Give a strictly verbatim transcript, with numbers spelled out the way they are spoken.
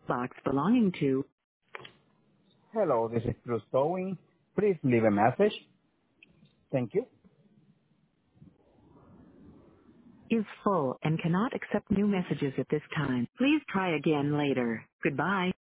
Box belonging to Hello, this is Cruz Towing. Please leave a message. Thank you. is full and cannot accept new messages at this time. Please try again later. Goodbye.